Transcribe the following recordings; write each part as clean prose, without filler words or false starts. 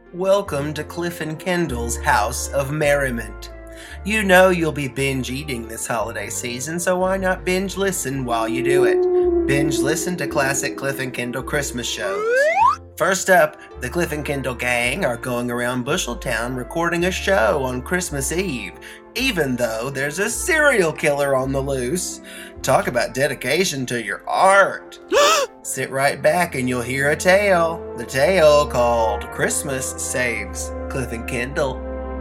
Welcome to Cliff and Kendall's House of Merriment. You know you'll be binge eating this holiday season, so why not binge listen while you do it? Binge listen to classic Cliff and Kendall Christmas shows. First up, the Cliff and Kendall gang are going around Busheltown recording a show on Christmas Eve, even though there's a serial killer on the loose. Talk about dedication to your art. Sit right back and you'll hear a tale. The tale called Christmas Saves Cliff and Kendall.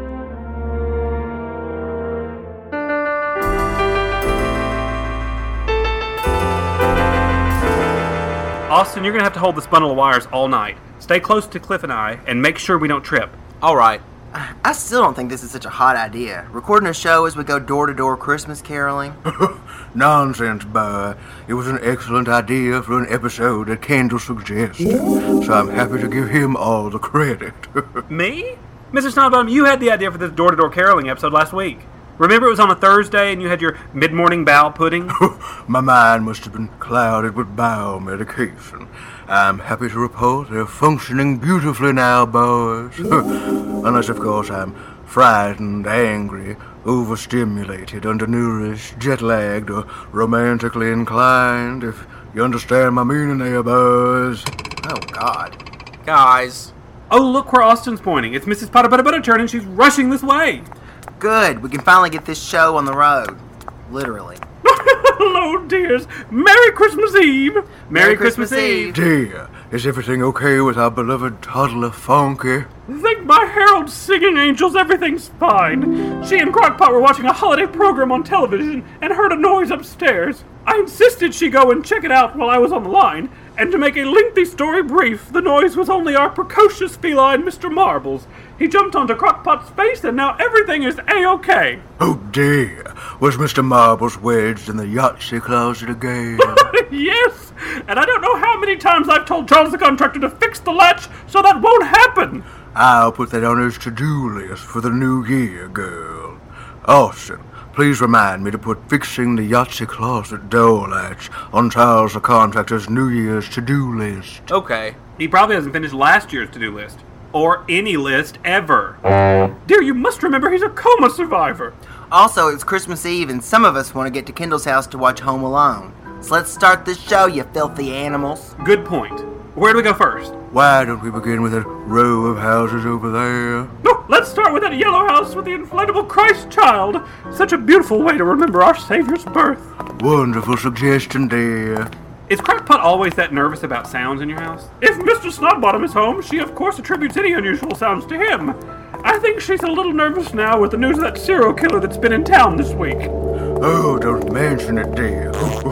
Austin, you're going to have to hold this bundle of wires all night. Stay close to Cliff and I, and make sure we don't trip. All right. I still don't think this is such a hot idea. Recording a show as we go door-to-door Christmas caroling. Nonsense, boy. It was an excellent idea for an episode that Kendall suggested, so I'm happy to give him all the credit. Me? Mr. Snodbottom, you had the idea for this door-to-door caroling episode last week. Remember it was on a Thursday and you had your mid-morning bowel pudding? My mind must have been clouded with bowel medication. I'm happy to report they're functioning beautifully now, boys. Unless, of course, I'm frightened, angry, overstimulated, undernourished, jet-lagged, or romantically inclined, if you understand my meaning there, boys. Oh, God. Guys. Oh, look where Austin's pointing. It's Mrs. Potter Butterturn and she's rushing this way. Good. We can finally get this show on the road. Literally. Hello, dears. Merry Christmas Eve. Merry Christmas Eve. Dear, is everything okay with our beloved toddler Funky? Thank my herald singing angels, everything's fine. She and Crockpot were watching a holiday program on television and heard a noise upstairs. I insisted she go and check it out while I was on the line, and to make a lengthy story brief, the noise was only our precocious feline, Mr. Marbles. He jumped onto Crockpot's face, and now everything is A-OK. Oh dear, was Mr. Marbles wedged in the Yahtzee closet again? Yes, and I don't know how many times I've told Charles the contractor to fix the latch so that won't happen. I'll put that on his to-do list for the new year, girl. Austin, please remind me to put fixing the Yahtzee closet door latch on Charles the contractor's New Year's to-do list. Okay. He probably hasn't finished last year's to-do list. Or any list ever. Dear, you must remember he's a coma survivor. Also, it's Christmas Eve, and some of us want to get to Kendall's house to watch Home Alone. So let's start this show, you filthy animals. Good point. Where do we go first? Why don't we begin with that row of houses over there? No, let's start with that yellow house with the inflatable Christ child. Such a beautiful way to remember our Savior's birth. Wonderful suggestion, dear. Is Crackpot always that nervous about sounds in your house? If Mr. Snodbottom is home, she of course attributes any unusual sounds to him. I think she's a little nervous now with the news of that serial killer that's been in town this week. Oh, don't mention it, dear.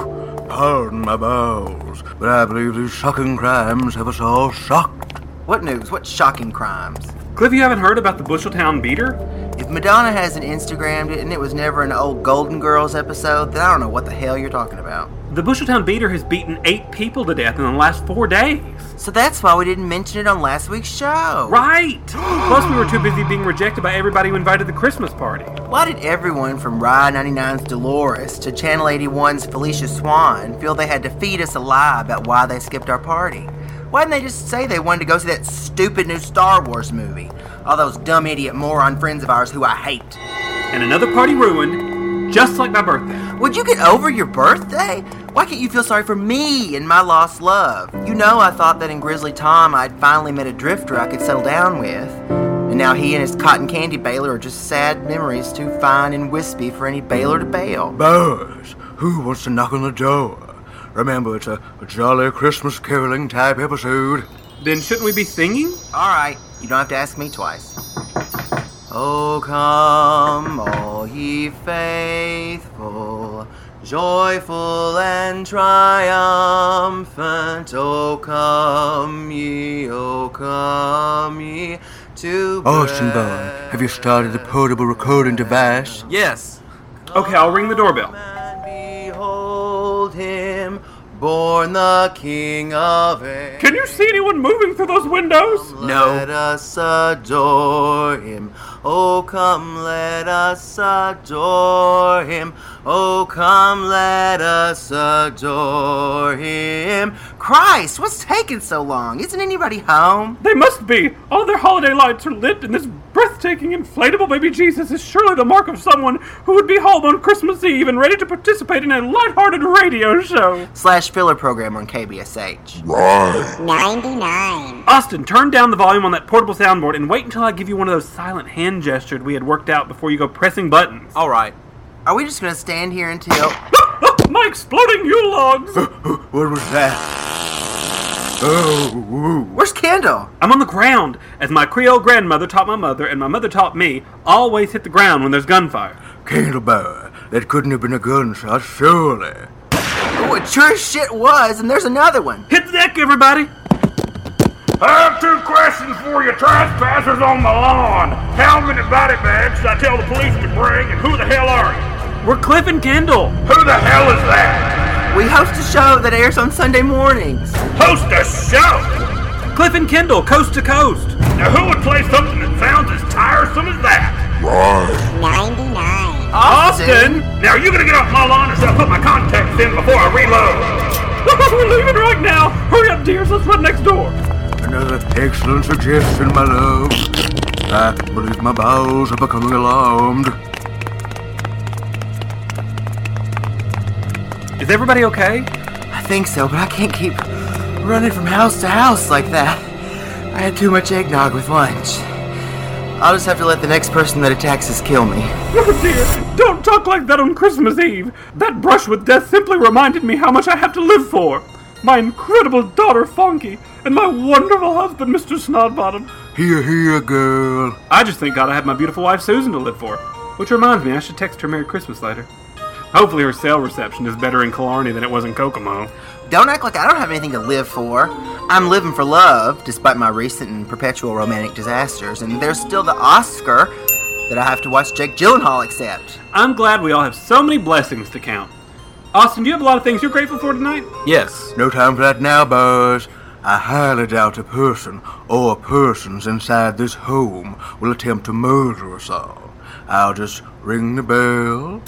Pardon my bowels, but I believe these shocking crimes have us all shocked. What news? What shocking crimes? Cliff, you haven't heard about the Busheltown beater? If Madonna hasn't Instagrammed it and it was never an old Golden Girls episode, then I don't know what the hell you're talking about. The Busheltown beater has beaten 8 people to death in the last 4 days. So that's why we didn't mention it on last week's show. Right! Plus we were too busy being rejected by everybody who invited the Christmas party. Why did everyone from Rye 99's Dolores to Channel 81's Felicia Swan feel they had to feed us a lie about why they skipped our party? Why didn't they just say they wanted to go see that stupid new Star Wars movie? All those dumb idiot moron friends of ours who I hate. And another party ruined, just like my birthday. Would you get over your birthday? Why can't you feel sorry for me and my lost love? You know I thought that in Grizzly Tom I'd finally met a drifter I could settle down with. And now he and his cotton candy baler are just sad memories too fine and wispy for any baler to bail. Boys, who wants to knock on the door? Remember, it's a jolly Christmas caroling type episode. Then shouldn't we be singing? Alright, you don't have to ask me twice. Oh, come, all ye faithful, joyful and triumphant. Oh, come ye to Austin Bond, have you started the portable recording device? Yes. Okay, I'll ring the doorbell. And behold him, born the King of Air. Can you see anyone moving through those windows? let us adore him. Oh, come, let us adore him. Oh, come, let us adore him. Christ, what's taking so long? Isn't anybody home? They must be. All their holiday lights are lit, and this breathtaking inflatable baby Jesus is surely the mark of someone who would be home on Christmas Eve and ready to participate in a lighthearted radio show. / filler program on KBSH. 99. Austin, turn down the volume on that portable soundboard and wait until I give you one of those silent hand gestures we had worked out before you go pressing buttons. All right. Are we just going to stand here until... My exploding Yule logs! What was that? Oh, Where's Kendall? I'm on the ground, as my Creole grandmother taught my mother and my mother taught me, always hit the ground when there's gunfire. Candleboy, that couldn't have been a gunshot, surely. Oh, it sure as shit was, and there's another one. Hit the deck, everybody! I have 2 questions for you trespassers on my lawn. How many body bags should I tell the police to bring, and who the hell are you? We're Cliff and Kendall. Who the hell is that? We host a show that airs on Sunday mornings. Host a show? Cliff and Kendall, coast to coast. Now who would play something that sounds as tiresome as that? 99. Austin! Now are you gonna get off my lawn or should I put my contacts in before I reload? We're leaving right now. Hurry up, dears. Let's run next door. Another excellent suggestion, my love. I believe my bowels are becoming alarmed. Is everybody okay? I think so, but I can't keep running from house to house like that. I had too much eggnog with lunch. I'll just have to let the next person that attacks us kill me. Oh dear, don't talk like that on Christmas Eve. That brush with death simply reminded me how much I have to live for. My incredible daughter, Funky, and my wonderful husband, Mr. Snodbottom. Here, here, girl. I just thank God I have my beautiful wife, Susan, to live for. Which reminds me, I should text her Merry Christmas later. Hopefully her cell reception is better in Killarney than it was in Kokomo. Don't act like I don't have anything to live for. I'm living for love, despite my recent and perpetual romantic disasters, and there's still the Oscar that I have to watch Jake Gyllenhaal accept. I'm glad we all have so many blessings to count. Austin, do you have a lot of things you're grateful for tonight? Yes. No time for that now, boys. I highly doubt a person or persons inside this home will attempt to murder us all. I'll just ring the bell.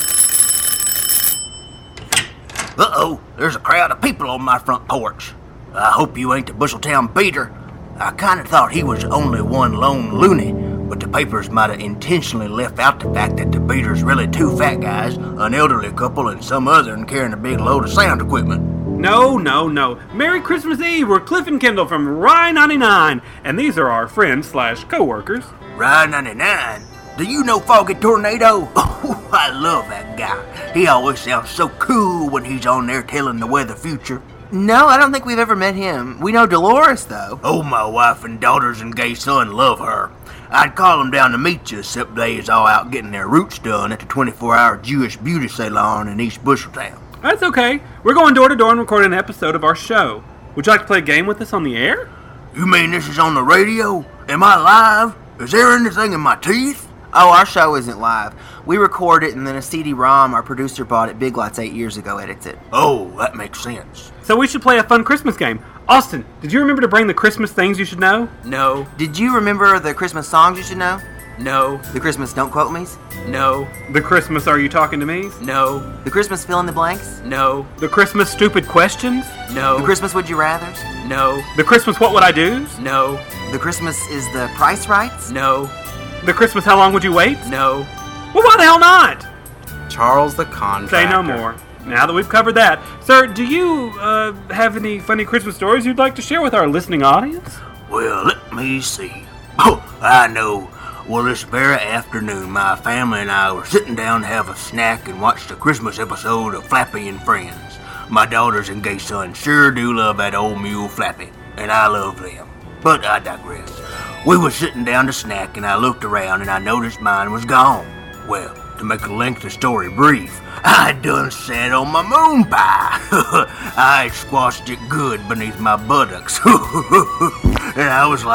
Uh-oh, there's a crowd of people on my front porch. I hope you ain't the Busheltown beater. I kinda thought he was only one lone loony, but the papers might have intentionally left out the fact that the beater's really 2 fat guys, an elderly couple, and some other and carrying a big load of sound equipment. No. Merry Christmas Eve. We're Cliff and Kendall from Rye 99, and these are our friends / co-workers. Rye 99? Do you know Foggy Tornado? Oh, I love that guy. He always sounds so cool when he's on there telling the weather future. No, I don't think we've ever met him. We know Dolores, though. Oh, my wife and daughters and gay son love her. I'd call them down to meet you, except they is all out getting their roots done at the 24-hour Jewish beauty salon in East Busheltown. That's okay. We're going door to door and recording an episode of our show. Would you like to play a game with us on the air? You mean this is on the radio? Am I live? Is there anything in my teeth? Oh, our show isn't live. We record it, and then a CD-ROM our producer bought at Big Lots 8 years ago edits it. Oh, that makes sense. So we should play a fun Christmas game. Austin, did you remember to bring the Christmas things you should know? No. Did you remember the Christmas songs you should know? No. The Christmas Don't Quote Me's? No. The Christmas Are You Talking to Me's? No. The Christmas Fill in the Blanks? No. The Christmas Stupid Questions? No. The Christmas Would You Rathers? No. The Christmas What Would I Do's? No. The Christmas Is the Price Rights? No. The Christmas How Long Would You Wait? No. Well, why the hell not? Charles the Contractor. Say no more. Now that we've covered that, sir, do you have any funny Christmas stories you'd like to share with our listening audience? Well, let me see. Oh, I know. Well, this very afternoon, my family and I were sitting down to have a snack and watch the Christmas episode of Flappy and Friends. My daughters and gay son sure do love that old mule Flappy, and I love them. But I digress. We were sitting down to snack, and I looked around, and I noticed mine was gone. Well, to make a lengthy story brief, I done sat on my moon pie. I squashed it good beneath my buttocks. And I was like,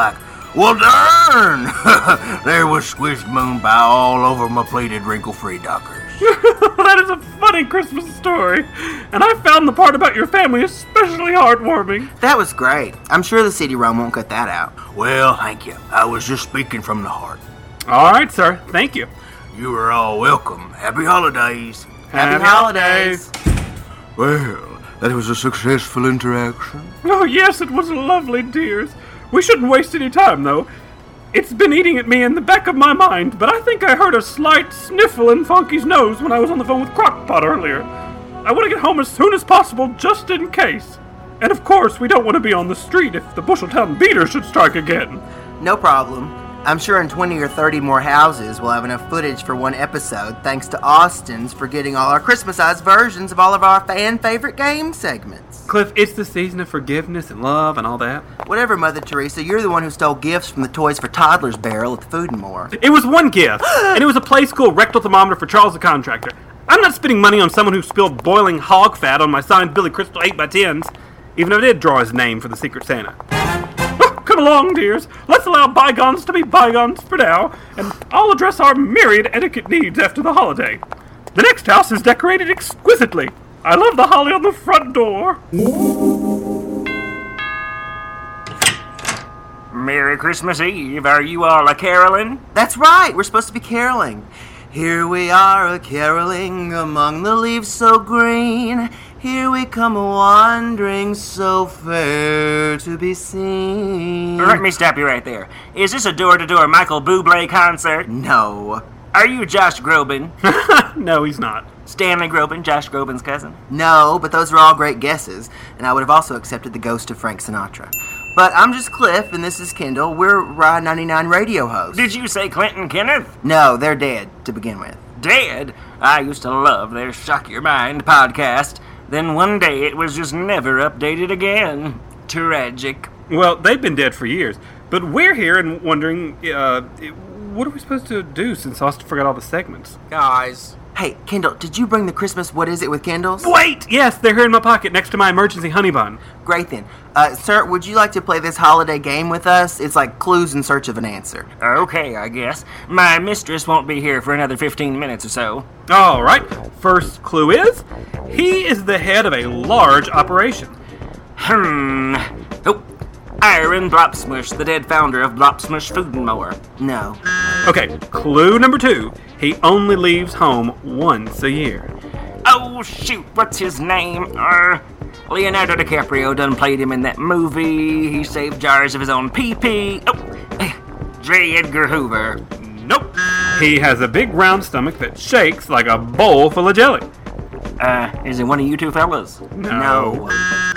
Well, darn! There was squished moon pie all over my plated wrinkle-free dockers. That is a funny Christmas story, and I found the part about your family especially heartwarming. That was great. I'm sure the CD-ROM won't cut that out. Well, thank you. I was just speaking from the heart. All right, sir. Thank you. You are all welcome. Happy holidays. Happy holidays. Well, that was a successful interaction. Oh, yes, it was lovely, dears. We shouldn't waste any time, though. It's been eating at me in the back of my mind, but I think I heard a slight sniffle in Funky's nose when I was on the phone with Crockpot earlier. I want to get home as soon as possible, just in case. And of course, we don't want to be on the street if the Busheltown beater should strike again. No problem. I'm sure in 20 or 30 more houses we'll have enough footage for one episode, thanks to Austin's for getting all our Christmasized versions of all of our fan-favorite game segments. Cliff, it's the season of forgiveness and love and all that. Whatever, Mother Teresa, you're the one who stole gifts from the Toys for Toddlers barrel at the Food and More. It was one gift, and it was a Play School rectal thermometer for Charles the Contractor. I'm not spending money on someone who spilled boiling hog fat on my signed Billy Crystal 8x10s, even if I did draw his name for the Secret Santa. Come along, dears. Let's allow bygones to be bygones for now, and I'll address our myriad etiquette needs after the holiday. The next house is decorated exquisitely. I love the holly on the front door. Merry Christmas Eve. Are you all a-caroling? That's right, we're supposed to be caroling. Here we are a-caroling among the leaves so green. Here we come a-wandering so fair to be seen. Let me stop you right there. Is this a door-to-door Michael Bublé concert? No. Are you Josh Groban? No, he's not. Stanley Groban, Josh Groban's cousin? No, but those are all great guesses, and I would have also accepted the ghost of Frank Sinatra. But I'm just Cliff, and this is Kendall. We're Rye 99 radio hosts. Did you say Clinton Kenneth? No, they're dead, to begin with. Dead? I used to love their Shock Your Mind podcast. Then one day it was just never updated again. Tragic. Well, they've been dead for years, but we're here and wondering, what are we supposed to do since Austin forgot all the segments? Guys. Hey, Kendall, did you bring the Christmas What Is It with Kendalls? Wait! Yes, they're here in my pocket next to my emergency honey bun. Great then. Sir, would you like to play this holiday game with us? It's like clues in search of an answer. Okay, I guess. My mistress won't be here for another 15 minutes or so. All right. First clue is, he is the head of a large operation. Oh, Aaron Blopsmush, the dead founder of Blopsmush Food and More. No. Okay, clue number 2. He only leaves home once a year. Oh, shoot, what's his name? Leonardo DiCaprio done played him in that movie. He saved jars of his own pee-pee. Oh, J. Edgar Hoover. Nope. He has a big round stomach that shakes like a bowl full of jelly. Is it one of you two fellas? No.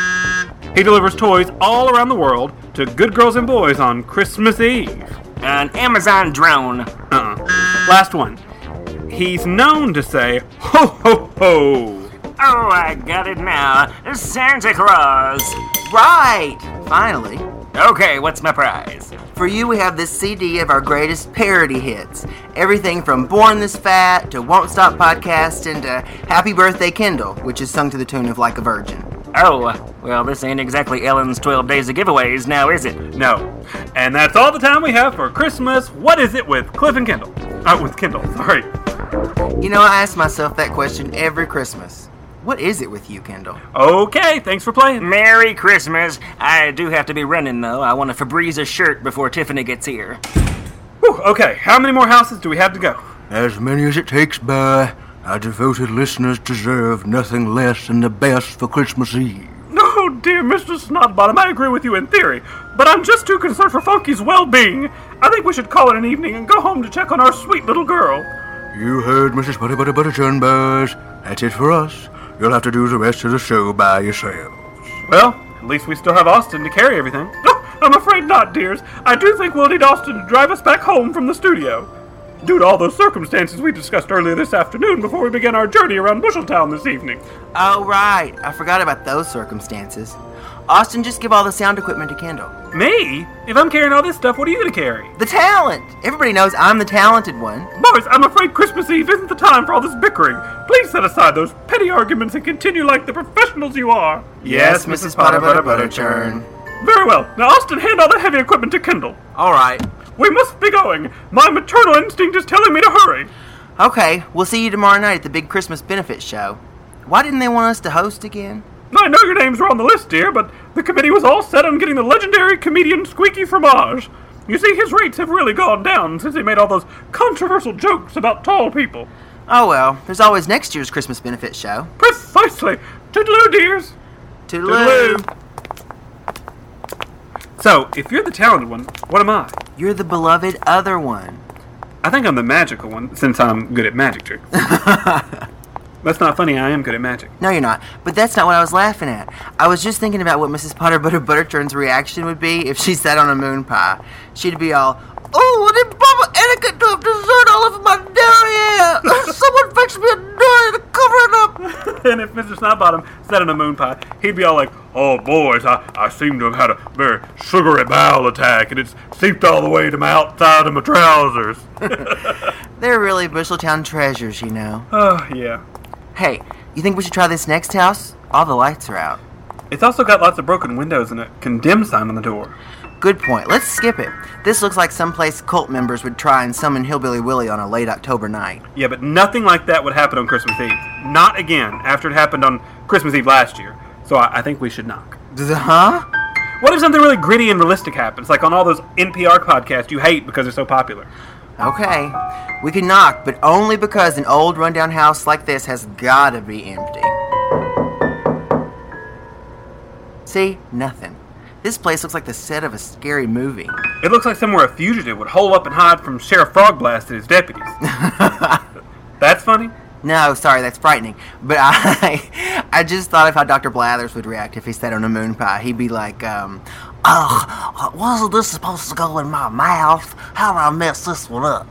He delivers toys all around the world to good girls and boys on Christmas Eve. An Amazon drone. Last one. He's known to say, ho, ho, ho. Oh, I got it now. Santa Claus. Right! Finally. Okay, what's my prize? For you, we have this CD of our greatest parody hits. Everything from Born This Fat to Won't Stop Podcasting to Happy Birthday Kendall, which is sung to the tune of Like a Virgin. Oh, well, this ain't exactly Ellen's 12 Days of Giveaways, now is it? No. And that's all the time we have for Christmas. What is it with Cliff and Kendall? With Kendall, sorry. You know, I ask myself that question every Christmas. What is it with you, Kendall? Okay, thanks for playing. Merry Christmas. I do have to be running, though. I want a Febreze shirt before Tiffany gets here. Whew, okay, how many more houses do we have to go? As many as it takes, boy. Our devoted listeners deserve nothing less than the best for Christmas Eve. Oh, dear Mr. Snodbottom, I agree with you in theory, but I'm just too concerned for Funky's well-being. I think we should call it an evening and go home to check on our sweet little girl. You heard Mrs. Butterbutterbutterchurn, boys. That's it for us. You'll have to do the rest of the show by yourselves. Well, at least we still have Austin to carry everything. Oh, I'm afraid not, dears. I do think we'll need Austin to drive us back home from the studio. Due to all those circumstances we discussed earlier this afternoon before we began our journey around Busheltown this evening. Oh, right. I forgot about those circumstances. Austin, just give all the sound equipment to Kendall. Me? If I'm carrying all this stuff, what are you going to carry? The talent! Everybody knows I'm the talented one. Boys, I'm afraid Christmas Eve isn't the time for all this bickering. Please set aside those petty arguments and continue like the professionals you are. Yes, Mrs. Butterbutterbutterchurn. Very well. Now, Austin, hand all the heavy equipment to Kendall. All right. We must be going. My maternal instinct is telling me to hurry. Okay, we'll see you tomorrow night at the big Christmas benefit show. Why didn't they want us to host again? I know your names were on the list, dear, but the committee was all set on getting the legendary comedian Squeaky Fromage. You see, his rates have really gone down since he made all those controversial jokes about tall people. Oh well, there's always next year's Christmas benefit show. Precisely. Toodaloo, dears. Toodaloo. So, if you're the talented one, what am I? You're the beloved other one. I think I'm the magical one, since I'm good at magic tricks. That's not funny, I am good at magic. No, you're not. But that's not what I was laughing at. I was just thinking about what Mrs. Potter Butter Butterturn's reaction would be if she sat on a moon pie. She'd be all, "Oh, I did Baba etiquette to have dessert all over my derriere. Someone fetch me a dory to cover it up." And if Mr. Snotbottom sat on a moon pie, he'd be all like, "Oh, boys, I seem to have had a very sugary bowel attack, and it's seeped all the way to my outside of my trousers." They're really Busheltown treasures, you know. Oh, yeah. Hey, you think we should try this next house? All the lights are out. It's also got lots of broken windows and a condemned sign on the door. Good point. Let's skip it. This looks like someplace cult members would try and summon Hillbilly Willie on a late October night. Yeah, but nothing like that would happen on Christmas Eve. Not again, after it happened on Christmas Eve last year. So I think we should knock. Huh? What if something really gritty and realistic happens, like on all those NPR podcasts you hate because they're so popular? Okay. We can knock, but only because an old rundown house like this has gotta be empty. See? Nothing. This place looks like the set of a scary movie. It looks like somewhere a fugitive would hole up and hide from Sheriff Frogblast and his deputies. That's funny? No, sorry, that's frightening. But I just thought of how Dr. Blathers would react if he sat on a moon pie. He'd be like, wasn't this supposed to go in my mouth? How did I mess this one up?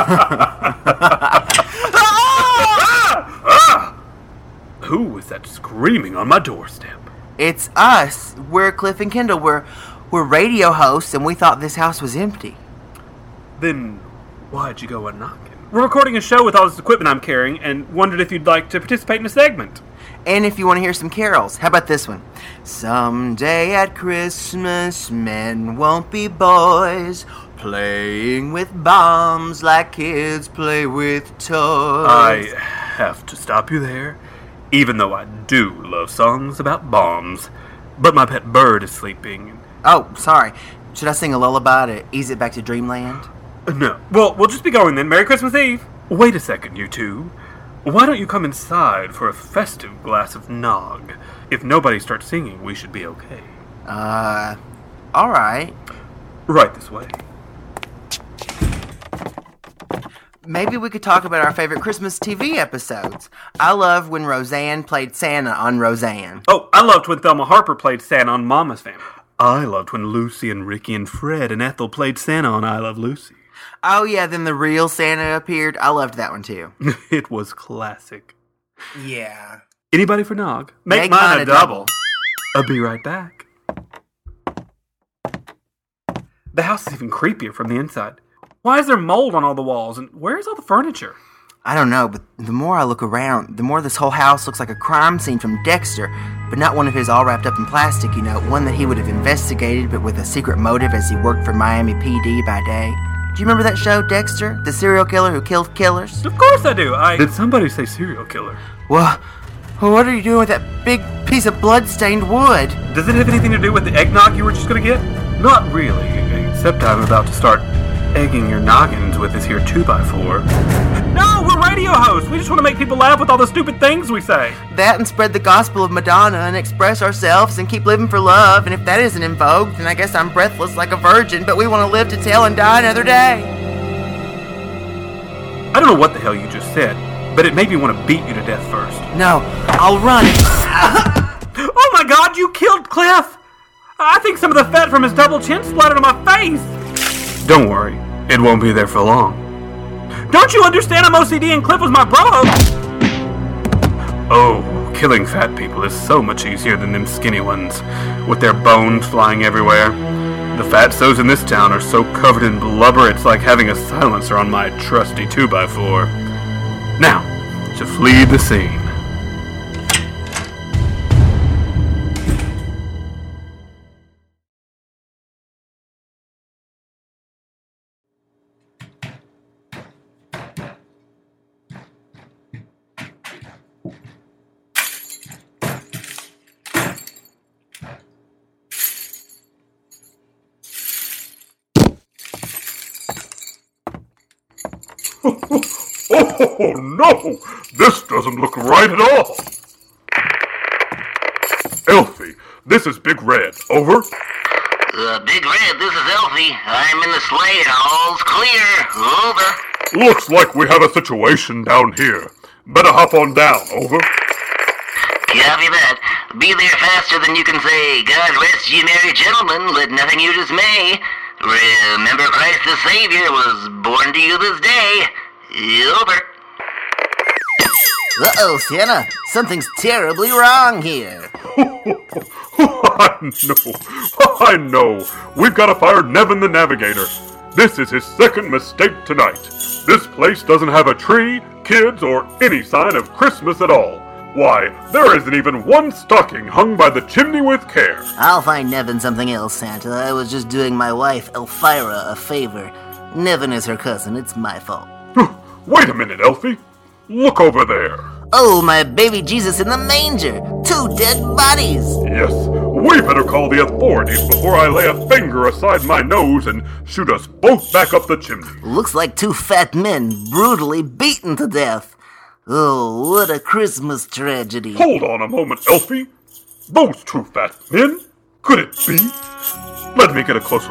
Who was that screaming on my doorstep? It's us. We're Cliff and Kendall. We're radio hosts, and we thought this house was empty. Then why'd you go a-knocking? We're recording a show with all this equipment I'm carrying, and wondered if you'd like to participate in a segment. And if you want to hear some carols, how about this one? Someday at Christmas, men won't be boys, playing with bombs like kids play with toys. I have to stop you there, even though I do love songs about bombs. But my pet bird is sleeping. Oh, sorry. Should I sing a lullaby to ease it back to dreamland? No. Well, we'll just be going then. Merry Christmas Eve. Wait a second, you two. Why don't you come inside for a festive glass of nog? If nobody starts singing, we should be okay. Alright. Right this way. Maybe we could talk about our favorite Christmas TV episodes. I love when Roseanne played Santa on Roseanne. Oh, I loved when Thelma Harper played Santa on Mama's Family. I loved when Lucy and Ricky and Fred and Ethel played Santa on I Love Lucy. Oh yeah, then the real Santa appeared. I loved that one too. It was classic. Yeah. Anybody for nog? Make mine a double. I'll be right back. The house is even creepier from the inside. Why is there mold on all the walls, and where's all the furniture? I don't know, but the more I look around, the more this whole house looks like a crime scene from Dexter, but not one of his all wrapped up in plastic, you know, one that he would have investigated, but with a secret motive as he worked for Miami PD by day. Do you remember that show, Dexter? The serial killer who killed killers? Of course I do. Did somebody say serial killer? Well, what are you doing with that big piece of blood-stained wood? Does it have anything to do with the eggnog you were just gonna get? Not really, except I'm about to start egging your noggins with this here 2x4. No, we're radio hosts. We just want to make people laugh with all the stupid things we say. That and spread the gospel of Madonna and express ourselves and keep living for love. And if that isn't in vogue, then I guess I'm breathless like a virgin, but we want to live to tell and die another day. I don't know what the hell you just said, but it made me want to beat you to death first. No, I'll run. Oh my God, you killed Cliff! I think some of the fat from his double chin splattered on my face. Don't worry, it won't be there for long. Don't you understand I'm OCD and Cliff was my bro? Oh, killing fat people is so much easier than them skinny ones, with their bones flying everywhere. The fatsos in this town are so covered in blubber it's like having a silencer on my trusty 2x4. Now, to flee the scene. Oh, no! This doesn't look right at all! Elfie, this is Big Red. Over? Big Red, this is Elfie. I'm in the sleigh and all's clear. Over. Looks like we have a situation down here. Better hop on down. Over. Copy that. Be there faster than you can say, God rest ye merry gentlemen, let nothing you dismay. Remember Christ the Savior was born to you this day. Over. Uh-oh, Santa. Something's terribly wrong here. I know. We've got to fire Nevin the Navigator. This is his second mistake tonight. This place doesn't have a tree, kids, or any sign of Christmas at all. Why, there isn't even one stocking hung by the chimney with care. I'll find Nevin something else, Santa. I was just doing my wife, Elvira, a favor. Nevin is her cousin. It's my fault. Wait a minute, Elfie. Look over there. Oh, my baby Jesus in the manger. 2 dead bodies. Yes, we better call the authorities before I lay a finger aside my nose and shoot us both back up the chimney. Looks like 2 fat men brutally beaten to death. Oh, what a Christmas tragedy. Hold on a moment, Elfie. Those 2 fat men? Could it be? Let me get a closer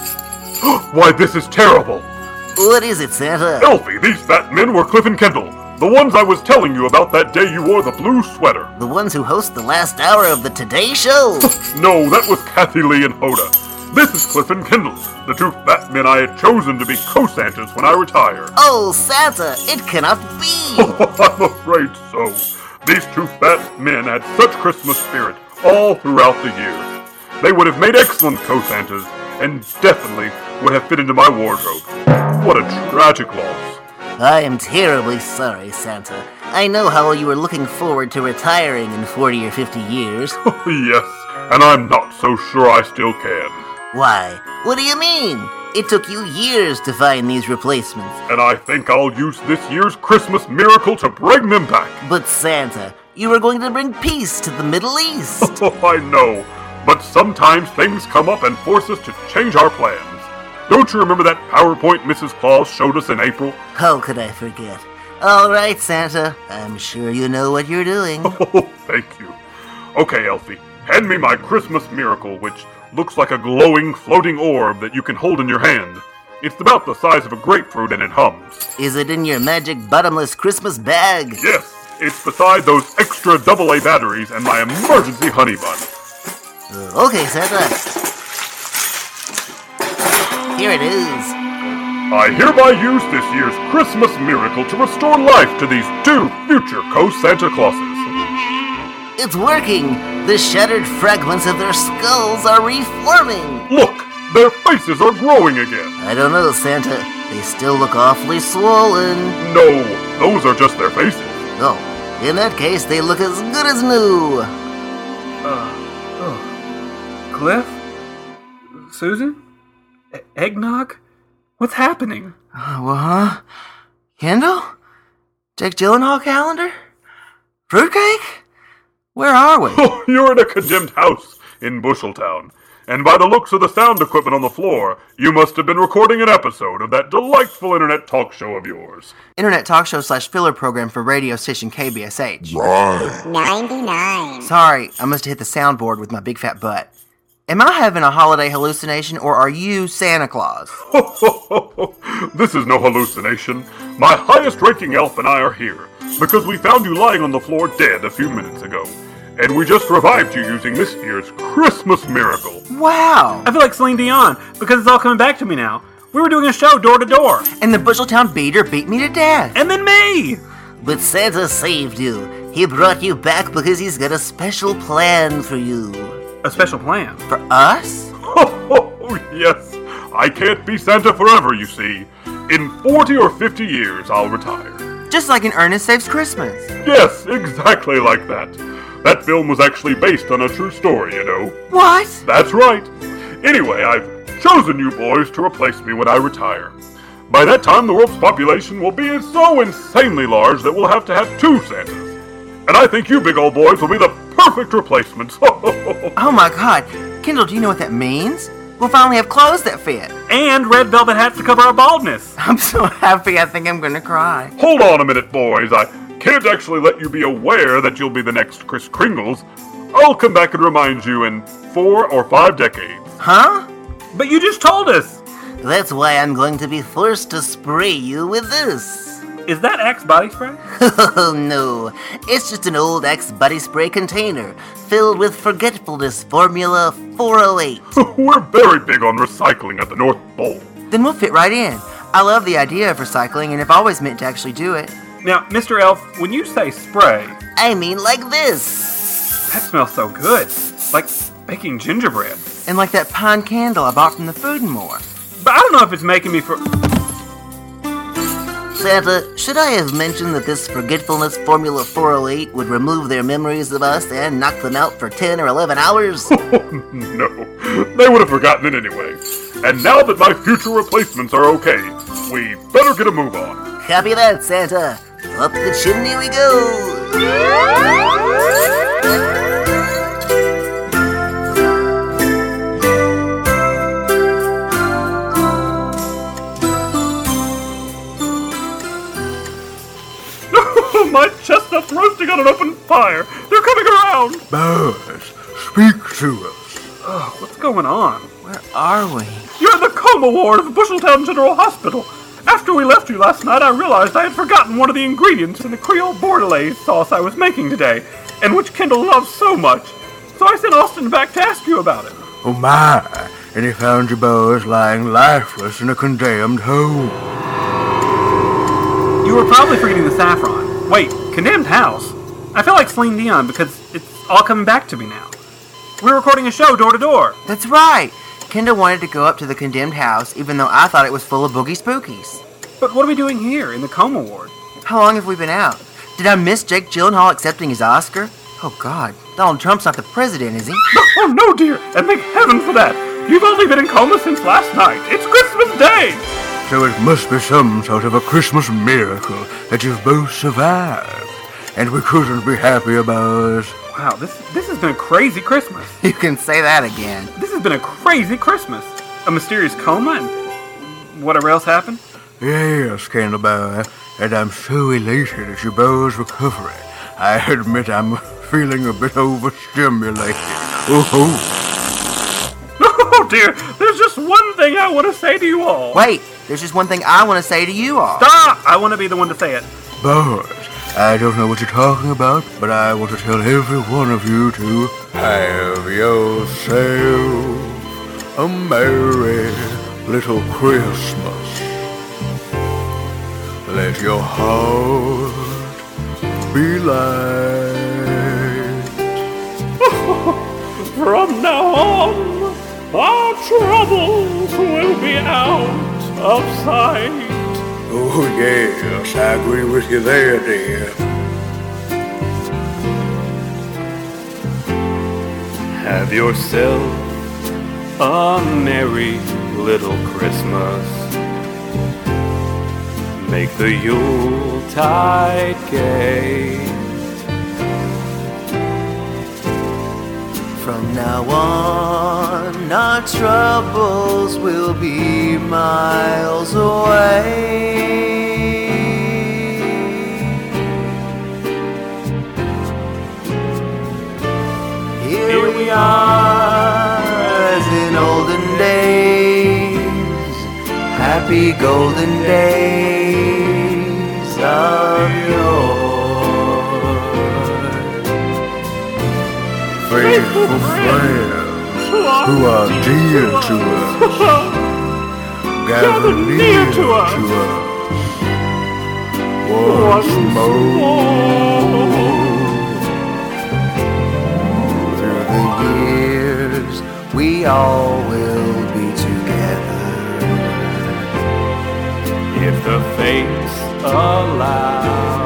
look. Why, this is terrible. What is it, Santa? Elfie, these fat men were Cliff and Kendall. The ones I was telling you about that day you wore the blue sweater. The ones who host the last hour of the Today Show? No, that was Kathy Lee and Hoda. This is Cliff and Kendall, the 2 fat men I had chosen to be co-Santas when I retire. Oh, Santa, it cannot be! I'm afraid so. These 2 fat men had such Christmas spirit all throughout the year. They would have made excellent co-Santas, and definitely would have fit into my wardrobe. What a tragic loss. I am terribly sorry, Santa. I know how you were looking forward to retiring in 40 or 50 years. Yes, and I'm not so sure I still can. Why? What do you mean? It took you years to find these replacements. And I think I'll use this year's Christmas miracle to bring them back. But Santa, you were going to bring peace to the Middle East. Oh, I know. But sometimes things come up and force us to change our plans. Don't you remember that PowerPoint Mrs. Claus showed us in April? How could I forget? All right, Santa. I'm sure you know what you're doing. Oh, thank you. Okay, Elfie, hand me my Christmas miracle, which looks like a glowing, floating orb that you can hold in your hand. It's about the size of a grapefruit and it hums. Is it in your magic bottomless Christmas bag? Yes, it's beside those extra AA batteries and my emergency honey bun. Okay, Santa. Here it is. I hereby use this year's Christmas miracle to restore life to these 2 future co-Santa Clauses. It's working! The shattered fragments of their skulls are reforming! Look! Their faces are growing again! I don't know, Santa. They still look awfully swollen. No, those are just their faces. Oh, in that case, they look as good as new. Cliff? Susan? Eggnog? What's happening? Huh? Kendall? Jake Gyllenhaal calendar? Fruitcake? Where are we? Oh, you're in a condemned house in Busheltown. And by the looks of the sound equipment on the floor, you must have been recording an episode of that delightful internet talk show of yours. Internet talk show / filler program for radio station KBSH. Right. 99. Sorry, I must have hit the soundboard with my big fat butt. Am I having a holiday hallucination, or are you Santa Claus? This is no hallucination. My highest-ranking elf and I are here, because we found you lying on the floor dead a few minutes ago. And we just revived you using this year's Christmas miracle. Wow! I feel like Celine Dion, because it's all coming back to me now. We were doing a show door to door. And the Busheltown beater beat me to death. And then me! But Santa saved you. He brought you back because he's got a special plan for you. A special plan? For us? Oh, yes. I can't be Santa forever, you see. In 40 or 50 years, I'll retire. Just like in Ernest Saves Christmas. Yes, exactly like that. That film was actually based on a true story, you know. What? That's right. Anyway, I've chosen you boys to replace me when I retire. By that time, the world's population will be so insanely large that we'll have to have 2 Santas. And I think you big old boys will be the perfect replacements. Oh my God. Kendall, do you know what that means? We'll finally have clothes that fit. And red velvet hats to cover our baldness. I'm so happy I think I'm gonna cry. Hold on a minute, boys. I can't actually let you be aware that you'll be the next Kris Kringles. I'll come back and remind you in 4 or 5 decades. Huh? But you just told us. That's why I'm going to be forced to spray you with this. Is that Axe body spray? Oh no, it's just an old Axe body spray container filled with forgetfulness formula 408. We're very big on recycling at the North Pole. Then we'll fit right in. I love the idea of recycling and have always meant to actually do it. Now, Mr. Elf, when you say spray, I mean like this. that smells so good. Like baking gingerbread. And like that pine candle I bought from the Food and More. But I don't know if it's making me for... Santa, should I have mentioned that this forgetfulness formula 408 would remove their memories of us and knock them out for 10 or 11 hours? No, they would have forgotten it anyway. And now that my future replacements are okay, we better get a move on. Copy that, Santa. Up the chimney we go. My chestnut's roasting on an open fire. They're coming around. Boys, speak to us. Oh, what's going on? Where are we? You're in the coma ward of Busheltown General Hospital. After we left you last night, I realized I had forgotten one of the ingredients in the Creole Bordelaise sauce I was making today, and which Kendall loves so much. So I sent Austin back to ask you about it. Oh my, and he found you boys lying lifeless in a condemned home. You were probably forgetting the saffron. Wait, condemned house? I feel like Celine Dion because it's all coming back to me now. We're recording a show door to door. That's right. Kendall wanted to go up to the condemned house, even though I thought it was full of boogie spookies. But what are we doing here in the coma ward? How long have we been out? Did I miss Jake Gyllenhaal accepting his Oscar? Oh God, Donald Trump's not the president, is he? Oh no, dear, and thank heaven for that. You've only been in coma since last night. It's Christmas Day. So it must be some sort of a Christmas miracle that you've both survived. And we couldn't be happier, boys. Wow, this has been a crazy Christmas. You can say that again. This has been a crazy Christmas. A mysterious coma and whatever else happened. Yes, Candleboy, and I'm so elated at your boys' recovery. I admit I'm feeling a bit overstimulated. Oh, Oh dear, there's just one thing I want to say to you all. Wait, there's just one thing I want to say to you all. Stop! I want to be the one to say it. boys, I don't know what you're talking about, but I want to tell every one of you to have yourself a merry little Christmas. Let your heart be light. From now on, our troubles will be out of sight. Oh yes, I agree with you there, dear. Have yourself a merry little Christmas. Make the Yuletide gay. From now on, our troubles will be miles away. Here we are, as in olden days, happy golden days of yore. Faithful friends who are dear to us, gather near to us once more. Through the years, we all will be together, If the fates allow.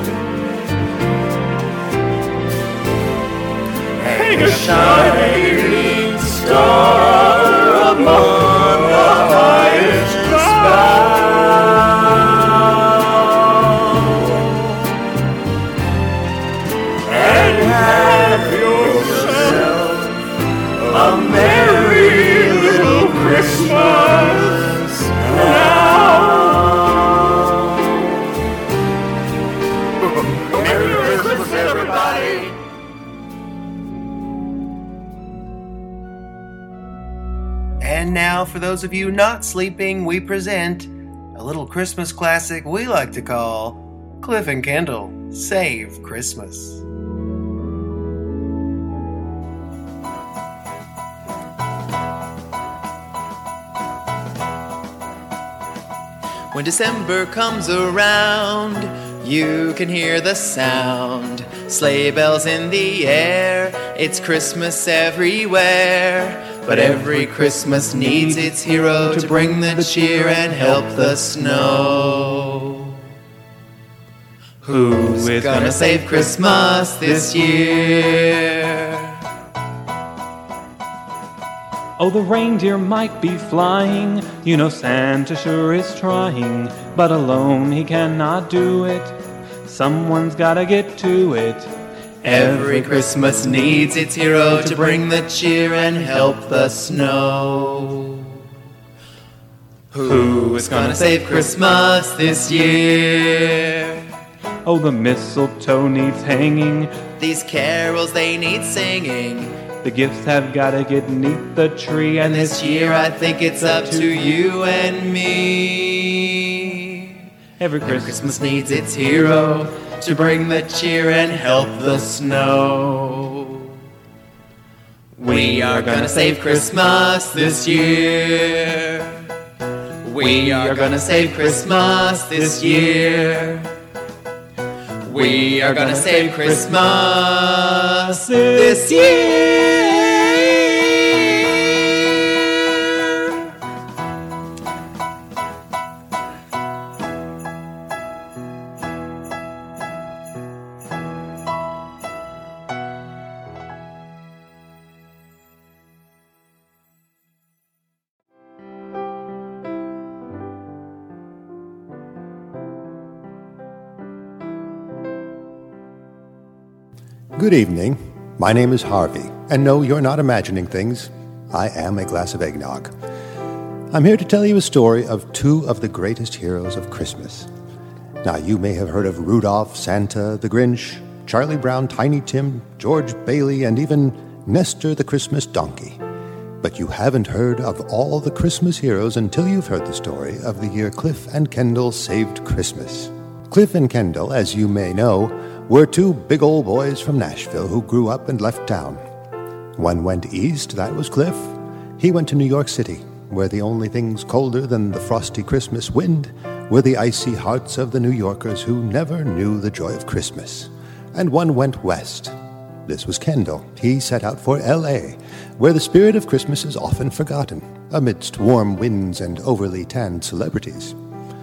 Hang a shining star upon the highest bough, and have yourself a merry little for those of you not sleeping, we present a little Christmas classic we like to call Cliff and Kendall Save Christmas. When December comes around, you can hear the sound. Sleigh bells in the air, it's Christmas everywhere. But every Christmas needs its hero to bring the cheer and help the snow. Who's gonna save Christmas this year? Oh, the reindeer might be flying, you know Santa sure is trying, but alone he cannot do it. Someone's gotta get to it. Every Christmas needs its hero to bring the cheer and help the snow. Who is gonna save Christmas this year? Oh, the mistletoe needs hanging, these carols they need singing. The gifts have gotta get 'neath the tree, and this year I think it's up to you and me. Every Christmas needs its hero to bring the cheer and help the snow. We are gonna save Christmas this year. We are gonna save Christmas this year. We are gonna save Christmas this year. Good evening. My name is Harvey, and no, you're not imagining things. I am a glass of eggnog. I'm here to tell you a story of two of the greatest heroes of Christmas. Now, you may have heard of Rudolph, Santa, the Grinch, Charlie Brown, Tiny Tim, George Bailey, and even Nestor the Christmas Donkey. But you haven't heard of all the Christmas heroes until you've heard the story of the year Cliff and Kendall saved Christmas. Cliff and Kendall, as you may know, were two big old boys from Nashville who grew up and left town. One went east, that was Cliff. He went to New York City, where the only things colder than the frosty Christmas wind were the icy hearts of the New Yorkers who never knew the joy of Christmas. And one went west. This was Kendall. He set out for L.A., where the spirit of Christmas is often forgotten, amidst warm winds and overly tanned celebrities.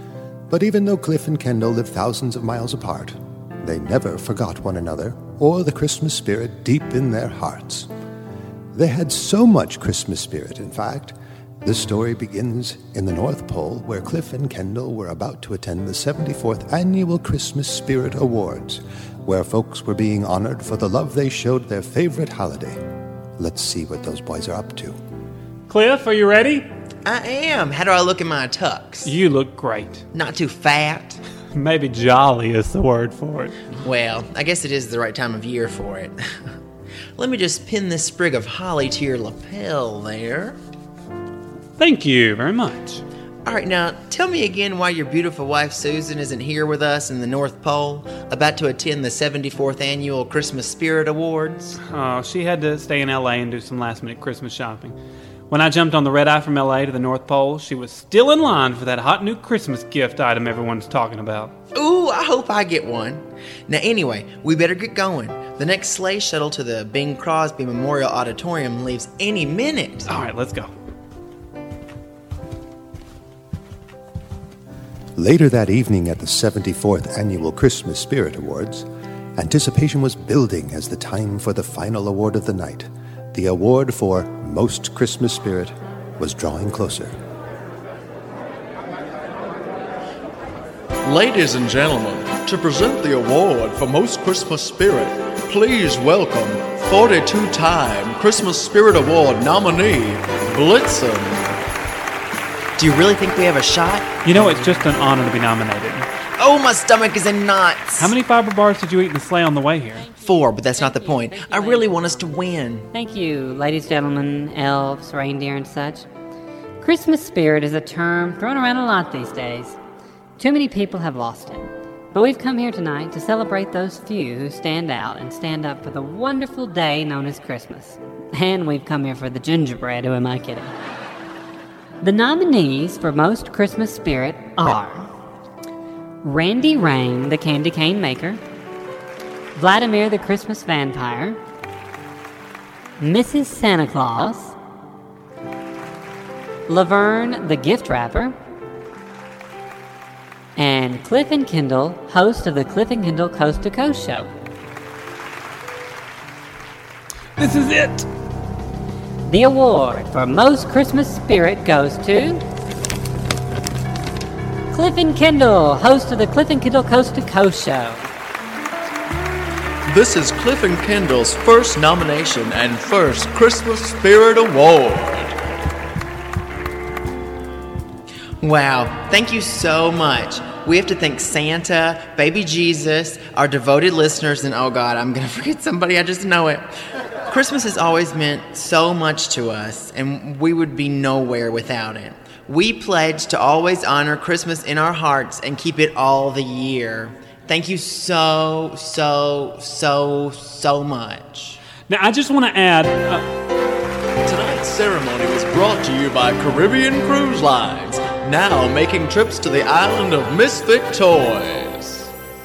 But even though Cliff and Kendall lived thousands of miles apart, they never forgot one another or the Christmas spirit deep in their hearts. They had so much Christmas spirit, in fact. This story begins in the North Pole, where Cliff and Kendall were about to attend the 74th Annual Christmas Spirit Awards, where folks were being honored for the love they showed their favorite holiday. Let's see what those boys are up to. Cliff, are you ready? I am. How do I look in my tux? You look great. Not too fat? Maybe jolly is the word for it. Well, I guess it is the right time of year for it. Let me just pin this sprig of holly to your lapel there. Thank you very much. All right, now, tell me again why your beautiful wife Susan isn't here with us in the North Pole, about to attend the 74th Annual Christmas Spirit Awards. Oh, she had to stay in L.A. and do some last-minute Christmas shopping. When I jumped on the red-eye from L.A. to the North Pole, she was still in line for that hot new Christmas gift item everyone's talking about. Ooh, I hope I get one. Now anyway, we better get going. The next sleigh shuttle to the Bing Crosby Memorial Auditorium leaves any minute. All right, let's go. Later that evening at the 74th Annual Christmas Spirit Awards, anticipation was building as the time for the final award of the night, the award for Most Christmas Spirit, was drawing closer. Ladies and gentlemen, to present the award for Most Christmas Spirit, please welcome 42-time Christmas Spirit Award nominee, Blitzen. Do you really think we have a shot? You know, it's just an honor to be nominated. Oh, my stomach is in knots. How many fiber bars did you eat in the sleigh on the way here? 4, but that's not the point. I really want us to win. Thank you, ladies, gentlemen, elves, reindeer, and such. Christmas spirit is a term thrown around a lot these days. Too many people have lost it. But we've come here tonight to celebrate those few who stand out and stand up for the wonderful day known as Christmas. And we've come here for the gingerbread, who am I kidding? The nominees for Most Christmas Spirit are Randy Rain, the Candy Cane Maker, Vladimir the Christmas Vampire, Mrs. Santa Claus, Laverne the Gift Wrapper, and Cliff and Kendall, host of the Cliff and Kendall Coast to Coast show. This is it! The award for Most Christmas Spirit goes to Cliff and Kendall, host of the Cliff and Kendall Coast to Coast show. This is Cliff and Kendall's first nomination and first Christmas Spirit Award. Wow, thank you so much. We have to thank Santa, Baby Jesus, our devoted listeners, and oh God, I'm going to forget somebody, I just know it. Christmas has always meant so much to us, and we would be nowhere without it. We pledge to always honor Christmas in our hearts and keep it all the year. Thank you so much. Now, I just want to add... Tonight's ceremony was brought to you by Caribbean Cruise Lines, now making trips to the island of Misfit Toys.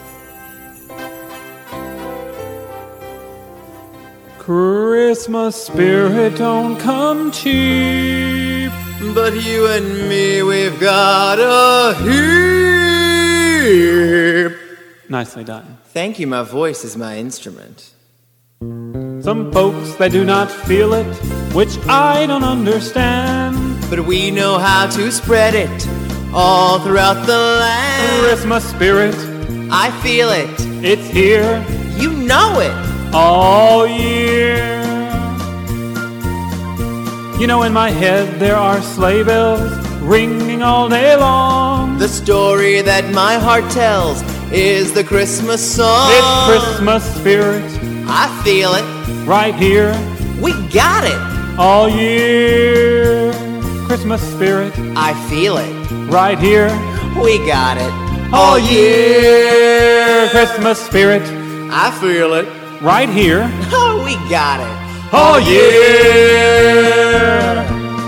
Christmas spirit don't come cheap. But you and me, we've got a heap. Nicely done. Thank you, my voice is my instrument. Some folks, they do not feel it, which I don't understand. But we know how to spread it all throughout the land. Christmas spirit, I feel it. It's here. You know it. All year. You know, in my head there are sleigh bells ringing all day long. The story that my heart tells is the Christmas song. It's Christmas spirit. I feel it. Right here. We got it. All year. Christmas spirit. I feel it. Right here. We got it. All year. Christmas spirit. I feel it. Right here. Oh, we got it. All year.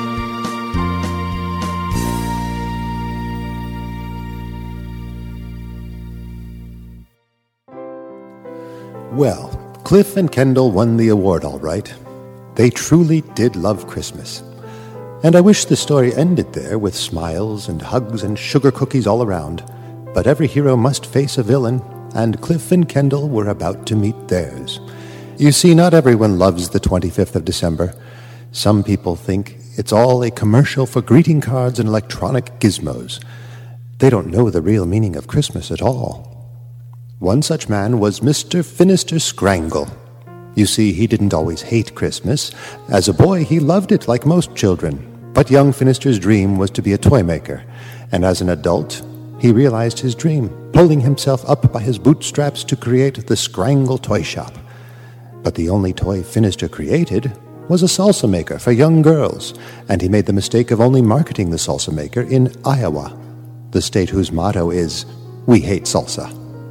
Well, Cliff and Kendall won the award all right. They truly did love Christmas. And I wish the story ended there with smiles and hugs and sugar cookies all around. But every hero must face a villain, and Cliff and Kendall were about to meet theirs. You see, not everyone loves the 25th of December. Some people think it's all a commercial for greeting cards and electronic gizmos. They don't know the real meaning of Christmas at all. One such man was Mr. Finister Scrangle. You see, he didn't always hate Christmas. As a boy, he loved it like most children. But young Finister's dream was to be a toy maker, and as an adult, he realized his dream, pulling himself up by his bootstraps to create the Scrangle Toy Shop. But the only toy Finister created was a salsa maker for young girls, and he made the mistake of only marketing the salsa maker in Iowa, the state whose motto is, "We hate salsa."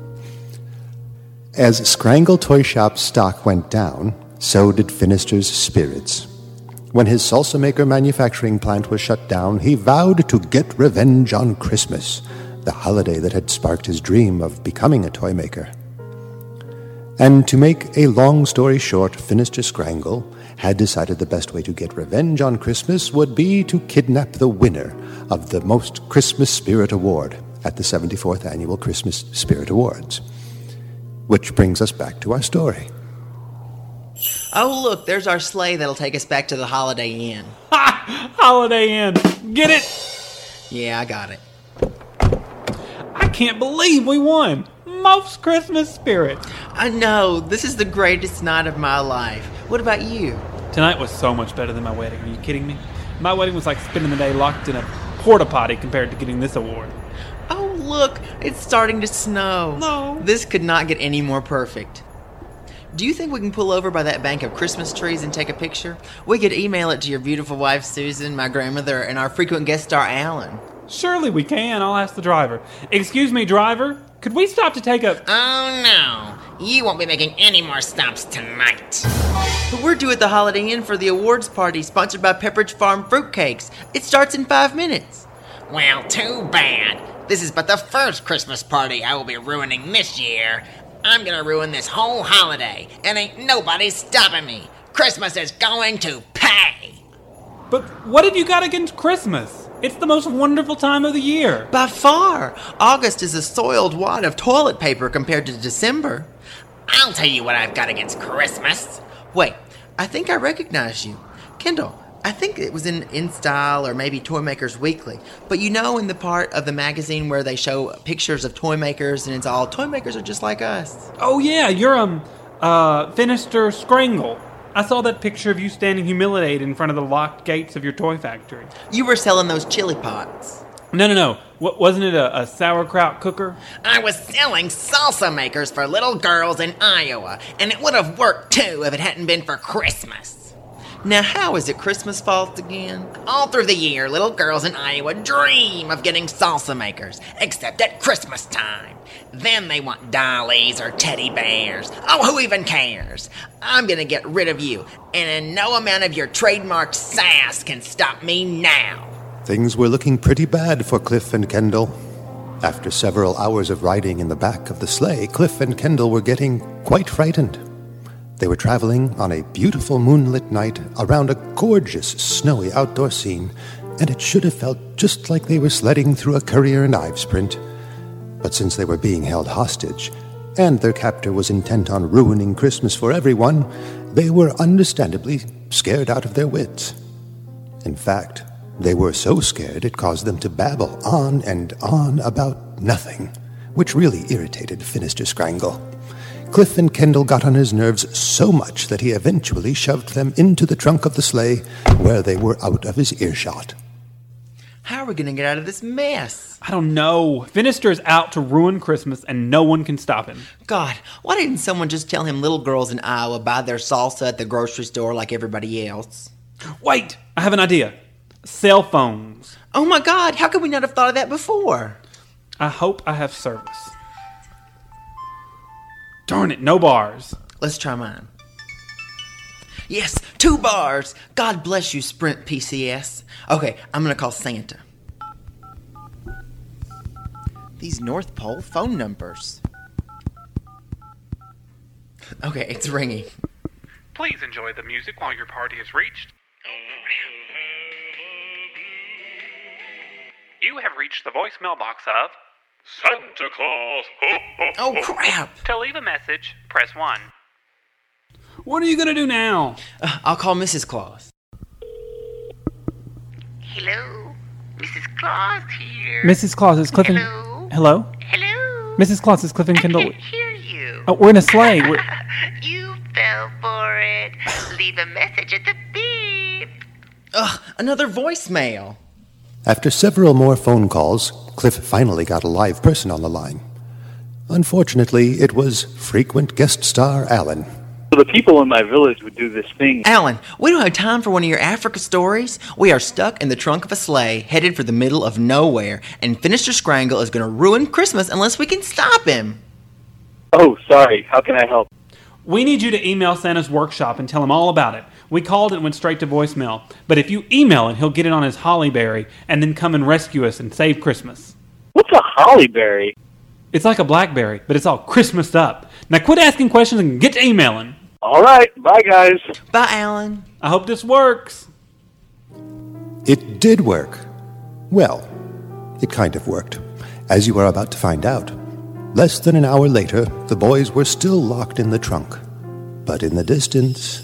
As Scrangle Toy Shop's stock went down, so did Finister's spirits. When his salsa maker manufacturing plant was shut down, he vowed to get revenge on Christmas, the holiday that had sparked his dream of becoming a toy maker. And to make a long story short, Finister Scrangle had decided the best way to get revenge on Christmas would be to kidnap the winner of the Most Christmas Spirit Award at the 74th Annual Christmas Spirit Awards. Which brings us back to our story. Oh, look, there's our sleigh that'll take us back to the Holiday Inn. Ha! Holiday Inn. Get it? Yeah, I got it. I can't believe we won. Most Christmas Spirit. I know. This is the greatest night of my life. What about you? Tonight was so much better than my wedding. Are you kidding me? My wedding was like spending the day locked in a porta potty compared to getting this award. Oh, look, it's starting to snow. No. This could not get any more perfect. do you think we can pull over by that bank of Christmas trees and take a picture? We could email it to your beautiful wife, Susan, my grandmother, and our frequent guest star, Alan. Surely we can. I'll ask the driver. Excuse me, driver. Could we stop to take a... Oh, no. You won't be making any more stops tonight. But we're due at the Holiday Inn for the awards party sponsored by Pepperidge Farm Fruitcakes. It starts in 5 minutes. Well, too bad. This is but the first Christmas party I will be ruining this year. I'm gonna ruin this whole holiday, and ain't nobody stopping me. Christmas is going to pay. But what have you got against Christmas? It's the most wonderful time of the year. By far. August is a soiled wad of toilet paper compared to December. I'll tell you what I've got against Christmas. Wait, I think I recognize you. Kendall, I think it was in InStyle or maybe Toy Makers Weekly. But you know, in the part of the magazine where they show pictures of toy makers and it's all, toy makers are just like us. Oh yeah, you're, Finister Scrangle. I saw that picture of you standing humiliated in front of the locked gates of your toy factory. You were selling those chili pots. No. Wasn't it a sauerkraut cooker? I was selling salsa makers for little girls in Iowa, and it would have worked too if it hadn't been for Christmas. Now, how is it Christmas falls again? All through the year, little girls in Iowa dream of getting salsa makers, except at Christmas time. Then they want dollies or teddy bears. Oh, who even cares? I'm gonna get rid of you, and no amount of your trademark sass can stop me now. Things were looking pretty bad for Cliff and Kendall. After several hours of riding in the back of the sleigh, Cliff and Kendall were getting quite frightened. They were traveling on a beautiful moonlit night around a gorgeous snowy outdoor scene, and it should have felt just like they were sledding through a Currier and Ives print. But since they were being held hostage, and their captor was intent on ruining Christmas for everyone, they were understandably scared out of their wits. In fact, they were so scared it caused them to babble on and on about nothing, which really irritated Finister Scrangle. Cliff and Kendall got on his nerves so much that he eventually shoved them into the trunk of the sleigh, where they were out of his earshot. How are we going to get out of this mess? I don't know. Finister is out to ruin Christmas, and no one can stop him. God, why didn't someone just tell him little girls in Iowa buy their salsa at the grocery store like everybody else? Wait, I have an idea. Cell phones. Oh my God, how could we not have thought of that before? I hope I have service. Darn it, no bars. Let's try mine. Yes, 2 bars. God bless you, Sprint PCS. Okay, I'm going to call Santa. These North Pole phone numbers. Okay, it's ringing. Please enjoy the music while your party is reached. You have reached the voicemail box of Santa Claus. Oh, crap. To leave a message, press 1. What are you going to do now? I'll call Mrs. Claus. Hello? Mrs. Claus here. Mrs. Claus, is Cliff and... Hello? Hello? Mrs. Claus, is Cliff and Kendall... I can't hear you. Oh, we're in a sleigh. You fell for it. Leave a message at the beep. Ugh, another voicemail. After several more phone calls, Cliff finally got a live person on the line. Unfortunately, it was frequent guest star Alan. The people in my village would do this thing. Alan, we don't have time for one of your Africa stories. We are stuck in the trunk of a sleigh, headed for the middle of nowhere, and Finister Scrangle is going to ruin Christmas unless we can stop him. Oh, sorry. How can I help? We need you to email Santa's workshop and tell him all about it. We called it and went straight to voicemail. But if you email it, he'll get it on his holly berry and then come and rescue us and save Christmas. What's a holly berry? It's like a blackberry, but it's all Christmased up. Now quit asking questions and get to emailing. All right. Bye, guys. Bye, Alan. I hope this works. It did work. Well, it kind of worked, as you are about to find out. Less than an hour later, the boys were still locked in the trunk. But in the distance...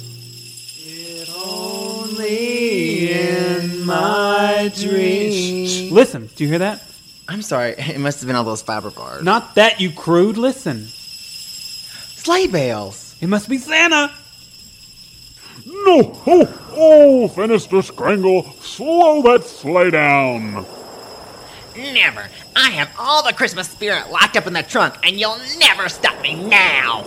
Only in my dreams. Listen, do you hear that? I'm sorry, it must have been all those fiber bars. Not that, you crude. Listen. Sleigh bells. It must be Santa. No! Oh, Finister Scrangle, slow that sleigh down. Never. I have all the Christmas spirit locked up in the trunk, and you'll never stop me now.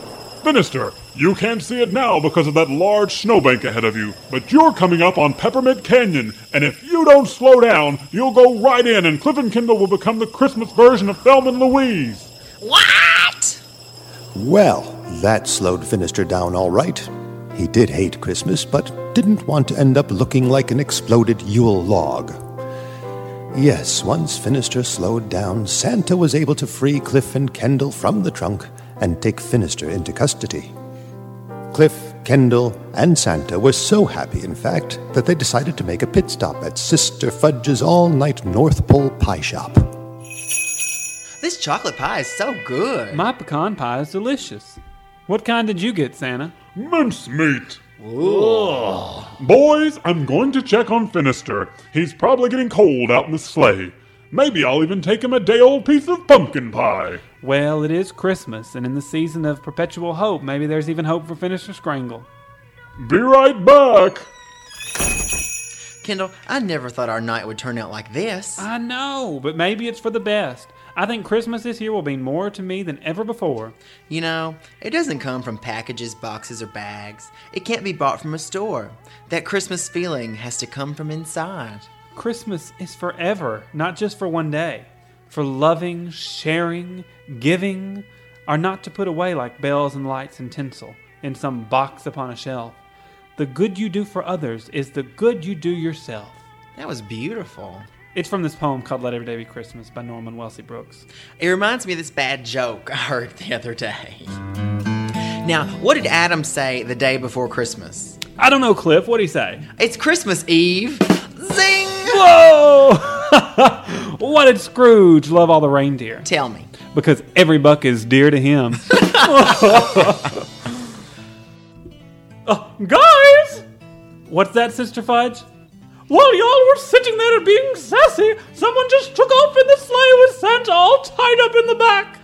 Finister, you can't see it now because of that large snowbank ahead of you, but you're coming up on Peppermint Canyon, and if you don't slow down, you'll go right in and Cliff and Kendall will become the Christmas version of Thelma and Louise. What? Well, that slowed Finister down all right. He did hate Christmas, but didn't want to end up looking like an exploded Yule log. Yes, once Finister slowed down, Santa was able to free Cliff and Kendall from the trunk and take Finister into custody. Cliff, Kendall, and Santa were so happy, in fact, that they decided to make a pit stop at Sister Fudge's all-night North Pole pie shop. This chocolate pie is so good. My pecan pie is delicious. What kind did you get, Santa? Mincemeat. Boys, I'm going to check on Finister. He's probably getting cold out in the sleigh. Maybe I'll even take him a day-old piece of pumpkin pie. Well, it is Christmas, and in the season of perpetual hope, maybe there's even hope for Finister Scrangle. Be right back. Kendall, I never thought our night would turn out like this. I know, but maybe it's for the best. I think Christmas this year will mean more to me than ever before. You know, it doesn't come from packages, boxes, or bags. It can't be bought from a store. That Christmas feeling has to come from inside. Christmas is forever, not just for one day. For loving, sharing, giving are not to put away like bells and lights and tinsel in some box upon a shelf. The good you do for others is the good you do yourself. That was beautiful. It's from this poem called Let Every Day Be Christmas by Norman Wesley Brooks. It reminds me of this bad joke I heard the other day. Now, what did Adam say the day before Christmas? I don't know, Cliff. What'd he say? It's Christmas Eve. Zing! Whoa! Why did Scrooge love all the reindeer? Tell me. Because every buck is dear to him. Guys! What's that, Sister Fudge? While y'all were sitting there being sassy, someone just took off in the sleigh with Santa all tied up in the back.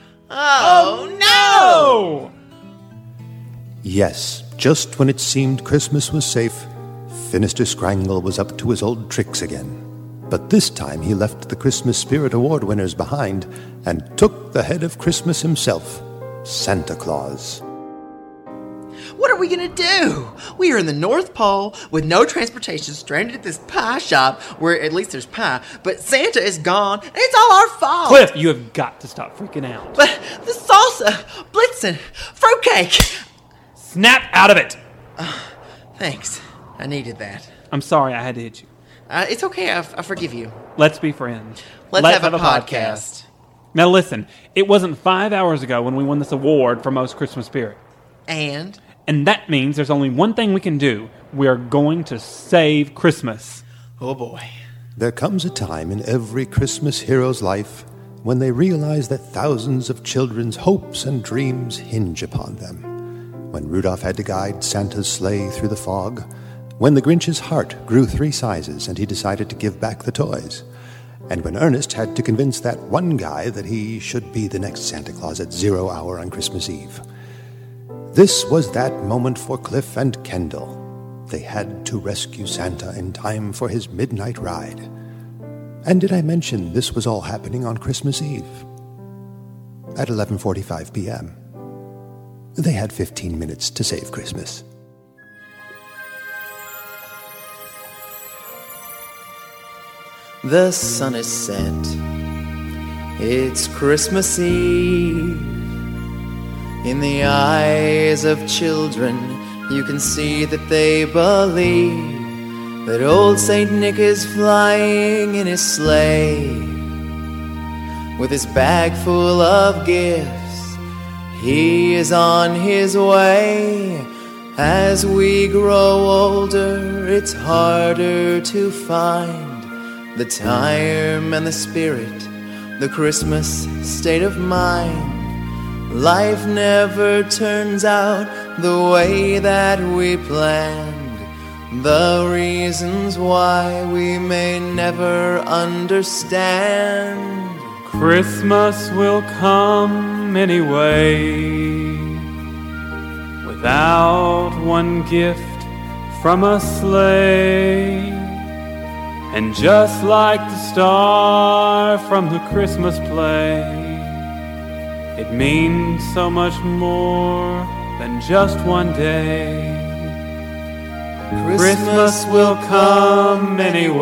Oh, no! Yes, just when it seemed Christmas was safe, Finister Scrangle was up to his old tricks again. But this time he left the Christmas Spirit Award winners behind and took the head of Christmas himself, Santa Claus. What are we gonna do? We are in the North Pole with no transportation, stranded at this pie shop where at least there's pie, but Santa is gone and it's all our fault. Cliff, you have got to stop freaking out. But the salsa, Blitzen, fruitcake. Snap out of it. Thanks. I needed that. I'm sorry I had to hit you. It's okay. I forgive you. Let's be friends. Let's have a podcast. Now listen, it wasn't 5 hours ago when we won this award for Most Christmas Spirit. And that means there's only one thing we can do. We are going to save Christmas. Oh boy. There comes a time in every Christmas hero's life when they realize that thousands of children's hopes and dreams hinge upon them. When Rudolph had to guide Santa's sleigh through the fog, when the Grinch's heart grew 3 sizes and he decided to give back the toys, and when Ernest had to convince that one guy that he should be the next Santa Claus at 0 hour on Christmas Eve. This was that moment for Cliff and Kendall. They had to rescue Santa in time for his midnight ride. And did I mention this was all happening on Christmas Eve? At 11:45 p.m. They had 15 minutes to save Christmas. The sun is set. It's Christmas Eve. In the eyes of children, you can see that they believe that old Saint Nick is flying in his sleigh. With his bag full of gifts, he is on his way. As we grow older, it's harder to find the time and the spirit, the Christmas state of mind. Life never turns out the way that we planned. The reasons why we may never understand. Christmas will come anyway, without one gift from a sleigh. And just like the star from the Christmas play, it means so much more then just one day. Christmas will come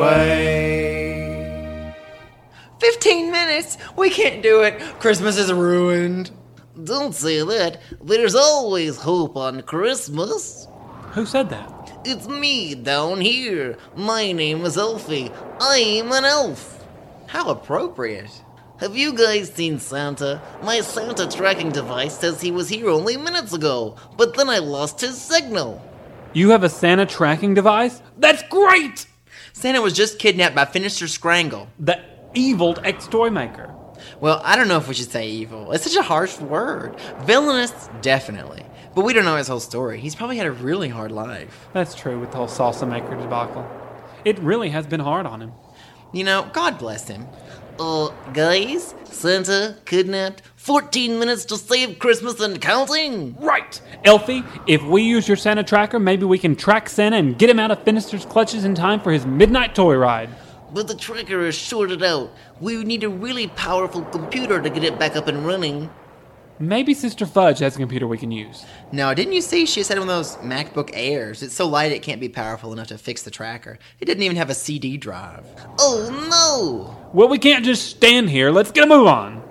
anyway. 15 minutes? We can't do it. Christmas is ruined. Don't say that. There's always hope on Christmas. Who said that? It's me down here. My name is Elfie. I'm an elf. How appropriate. Have you guys seen Santa? My Santa tracking device says he was here only minutes ago, but then I lost his signal. You have a Santa tracking device? That's great! Santa was just kidnapped by Finister Scrangle, the evil ex-toy maker. Well, I don't know if we should say evil. It's such a harsh word. Villainous, definitely. But we don't know his whole story. He's probably had a really hard life. That's true with the whole salsa maker debacle. It really has been hard on him. You know, God bless him. Guys, Santa kidnapped 14 minutes to save Christmas and counting. Right! Elfie, if we use your Santa tracker, maybe we can track Santa and get him out of Finister's clutches in time for his midnight toy ride. But the tracker is shorted out. We need a really powerful computer to get it back up and running. Maybe Sister Fudge has a computer we can use. No, didn't you see she had one of those MacBook Airs? It's so light it can't be powerful enough to fix the tracker. It didn't even have a CD drive. Oh no! Well, we can't just stand here. Let's get a move on.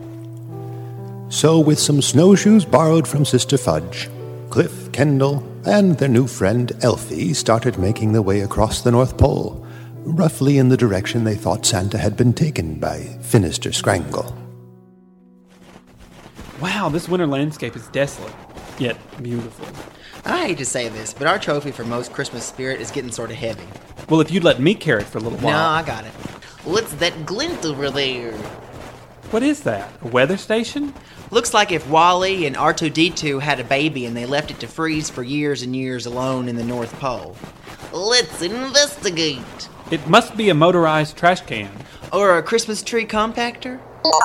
So, with some snowshoes borrowed from Sister Fudge, Cliff, Kendall, and their new friend Elfie started making their way across the North Pole, roughly in the direction they thought Santa had been taken by Finister Scrangle. Wow, this winter landscape is desolate, yet beautiful. I hate to say this, but our trophy for most Christmas spirit is getting sort of heavy. Well, if you'd let me carry it for a little while. No, I got it. What's that glint over there? What is that? A weather station? Looks like if Wally and R2-D2 had a baby and they left it to freeze for years and years alone in the North Pole. Let's investigate. It must be a motorized trash can. Or a Christmas tree compactor?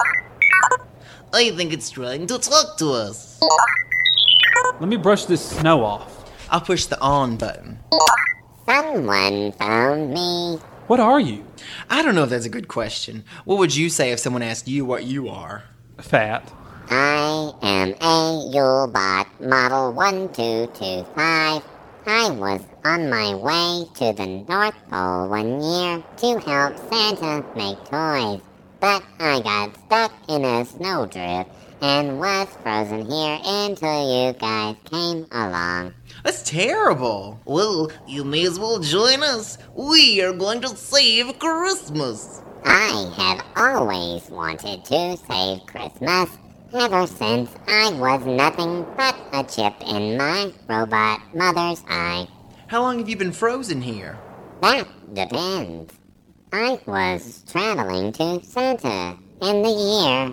I think it's trying to talk to us. Let me brush this snow off. I'll push the on button. Someone found me. What are you? I don't know if that's a good question. What would you say if someone asked you what you are? Fat. I am a Yulebot Model 1225. I was on my way to the North Pole one year to help Santa make toys. But I got stuck in a snowdrift and was frozen here until you guys came along. That's terrible. Well, you may as well join us. We are going to save Christmas. I have always wanted to save Christmas, ever since I was nothing but a chip in my robot mother's eye. How long have you been frozen here? That depends. I was traveling to Santa in the year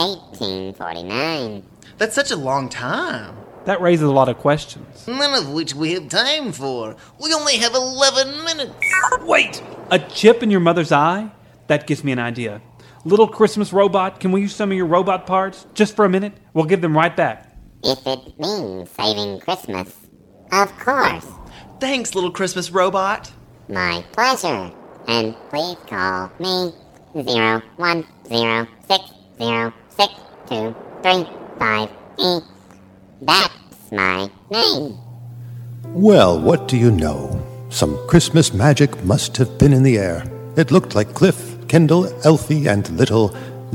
1849. That's such a long time. That raises a lot of questions. None of which we have time for. We only have 11 minutes. Wait! A chip in your mother's eye? That gives me an idea. Little Christmas robot, can we use some of your robot parts? Just for a minute? We'll give them right back. If it means saving Christmas, of course. Thanks, little Christmas robot. My pleasure. And please call me 010606235E. That's my name. Well, what do you know? Some Christmas magic must have been in the air. It looked like Cliff, Kendall, Elfie, and little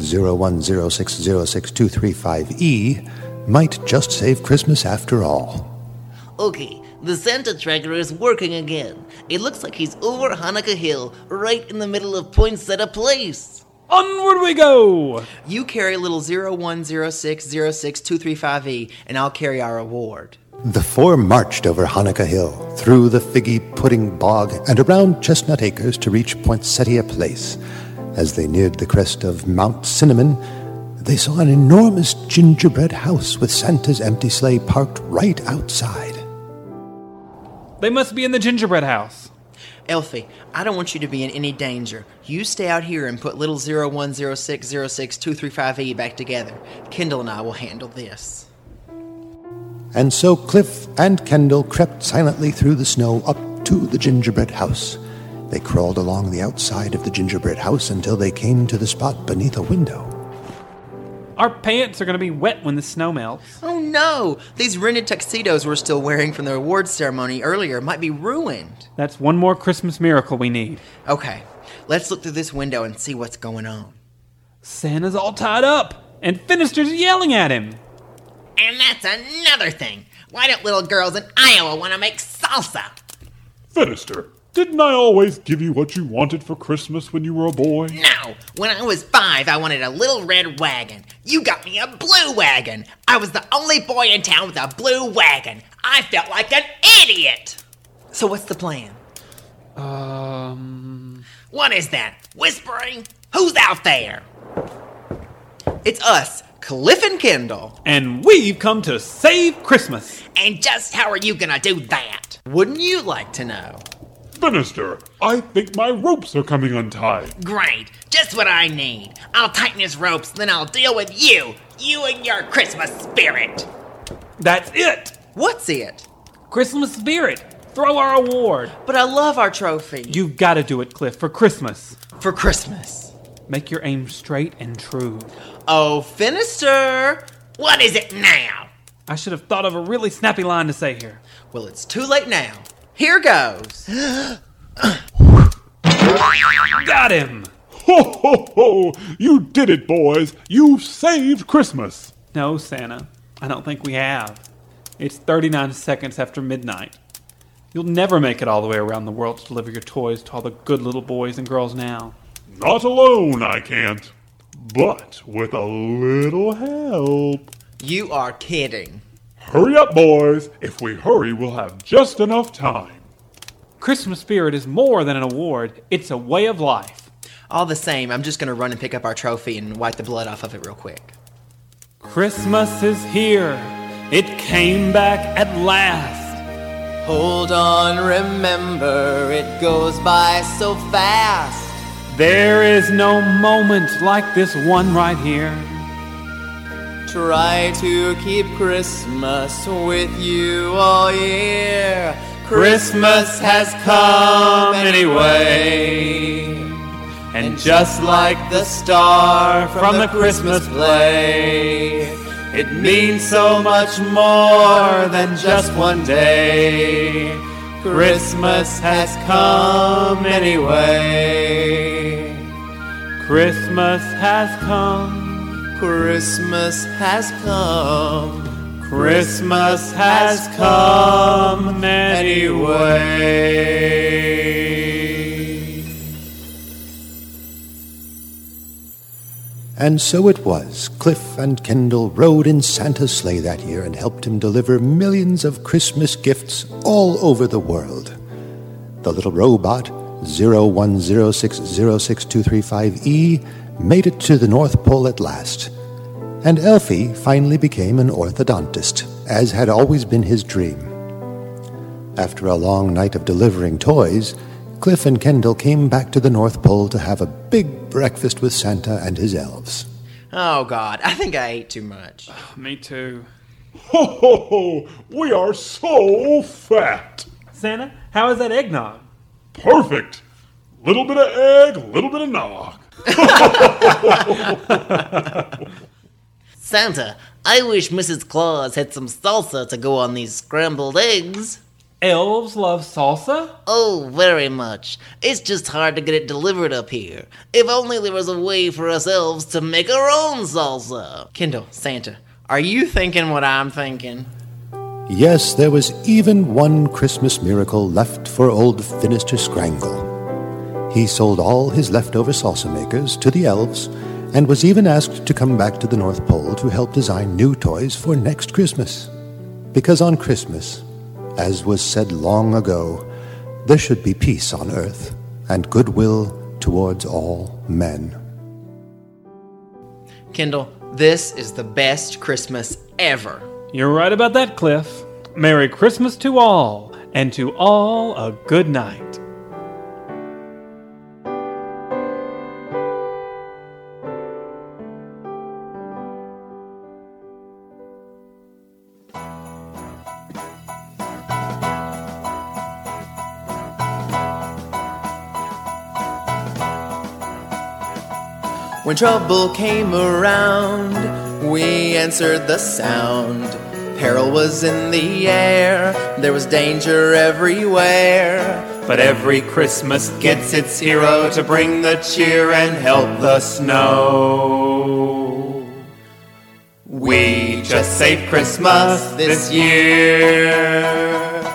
010606235E might just save Christmas after all. Okay, the Santa tracker is working again. It looks like he's over Hanukkah Hill, right in the middle of Poinsettia Place. Onward we go! You carry little 010606235E, and I'll carry our reward. The four marched over Hanukkah Hill, through the figgy pudding bog, and around Chestnut Acres to reach Poinsettia Place. As they neared the crest of Mount Cinnamon, they saw an enormous gingerbread house with Santa's empty sleigh parked right outside. They must be in the gingerbread house. Elfie, I don't want you to be in any danger. You stay out here and put little 010606235E back together. Kendall and I will handle this. And so Cliff and Kendall crept silently through the snow up to the gingerbread house. They crawled along the outside of the gingerbread house until they came to the spot beneath a window. Our pants are going to be wet when the snow melts. Oh no! These rented tuxedos we're still wearing from the awards ceremony earlier might be ruined. That's one more Christmas miracle we need. Okay, let's look through this window and see what's going on. Santa's all tied up, and Finister's yelling at him. And that's another thing. Why don't little girls in Iowa want to make salsa? Finister, didn't I always give you what you wanted for Christmas when you were a boy? No, when I was 5, I wanted a little red wagon. You got me a blue wagon. I was the only boy in town with a blue wagon. I felt like an idiot. So what's the plan? What is that? Whispering? Who's out there? It's us, Cliff and Kendall. And we've come to save Christmas. And just how are you gonna do that? Wouldn't you like to know? Finister, I think my ropes are coming untied. Great, just what I need. I'll tighten his ropes, then I'll deal with you. You and your Christmas spirit. That's it. What's it? Christmas spirit. Throw our award. But I love our trophy. You've got to do it, Cliff, for Christmas. For Christmas. Make your aim straight and true. Oh, Finister! What is it now? I should have thought of a really snappy line to say here. Well, it's too late now. Here goes. Got him! Ho, ho, ho! You did it, boys. You've saved Christmas. No, Santa. I don't think we have. It's 39 seconds after midnight. You'll never make it all the way around the world to deliver your toys to all the good little boys and girls now. Not alone, I can't. But with a little help. You are kidding. Hurry up, boys. If we hurry, we'll have just enough time. Christmas spirit is more than an award. It's a way of life. All the same, I'm just going to run and pick up our trophy and wipe the blood off of it real quick. Christmas is here. It came back at last. Hold on, remember, it goes by so fast. There is no moment like this one right here. Try to keep Christmas with you all year. Christmas has come anyway. And just like the star from the Christmas play, it means so much more than just one day. Christmas has come anyway. Christmas has come. Christmas has come. Christmas has come anyway. And so it was. Cliff and Kendall rode in Santa's sleigh that year and helped him deliver millions of Christmas gifts all over the world. The little robot, 0106062335E, made it to the North Pole at last. And Elfie finally became an orthodontist, as had always been his dream. After a long night of delivering toys, Cliff and Kendall came back to the North Pole to have a big breakfast with Santa and his elves. Oh, God, I think I ate too much. Me too. Ho, ho, ho! We are so fat! Santa, how is that eggnog? Perfect! Little bit of egg, little bit of nog. Santa, I wish Mrs. Claus had some salsa to go on these scrambled eggs. Elves love salsa? Oh, very much. It's just hard to get it delivered up here. If only there was a way for us elves to make our own salsa. Kendall, Santa, are you thinking what I'm thinking? Yes, there was even one Christmas miracle left for old Finister Scrangle. He sold all his leftover salsa makers to the elves and was even asked to come back to the North Pole to help design new toys for next Christmas. Because on Christmas, as was said long ago, there should be peace on earth and goodwill towards all men. Kendall, this is the best Christmas ever. You're right about that, Cliff. Merry Christmas to all, and to all a good night. When trouble came around, We answered the sound. Peril was in the air. There was danger everywhere. But every Christmas gets its hero to bring the cheer and help the snow. We just saved Christmas this year.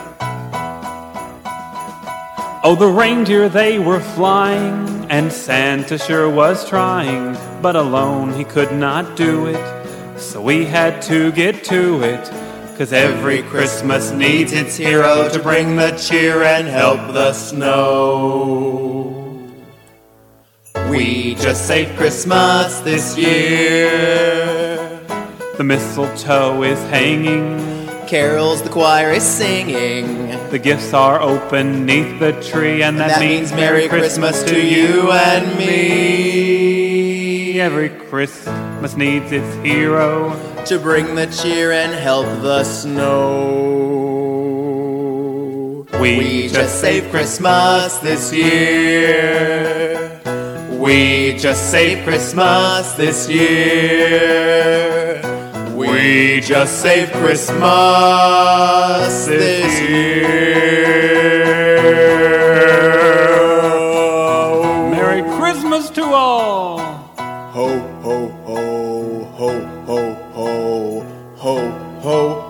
Oh, the reindeer, they were flying, and Santa sure was trying, but alone he could not do it, so we had to get to it, 'cause every Christmas needs its hero to bring the cheer and help the snow. We just saved Christmas this year. The mistletoe is hanging, carols the choir is singing, the gifts are open 'neath the tree, and that means Merry Christmas to you and me. Every Christmas needs its hero to bring the cheer and help the snow. We just saved Christmas this year. We just saved Christmas this year. We just saved Christmas this year. Merry Christmas to all! Ho, ho, ho, ho, ho, ho, ho, ho.